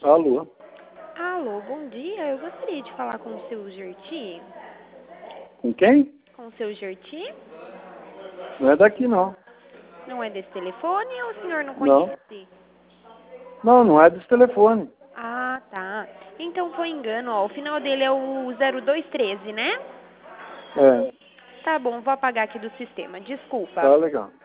Alô? Alô, bom dia. Eu gostaria de falar com o seu Gerti. Com quem? Com o seu Gerti? Não é daqui, não. Não é desse telefone ou o senhor não Não. conhece? Não, não é desse telefone. Ah, tá. Então foi engano, ó. O final dele é o 0213, né? É, Tá bom, vou apagar aqui do sistema. Desculpa. tá legal.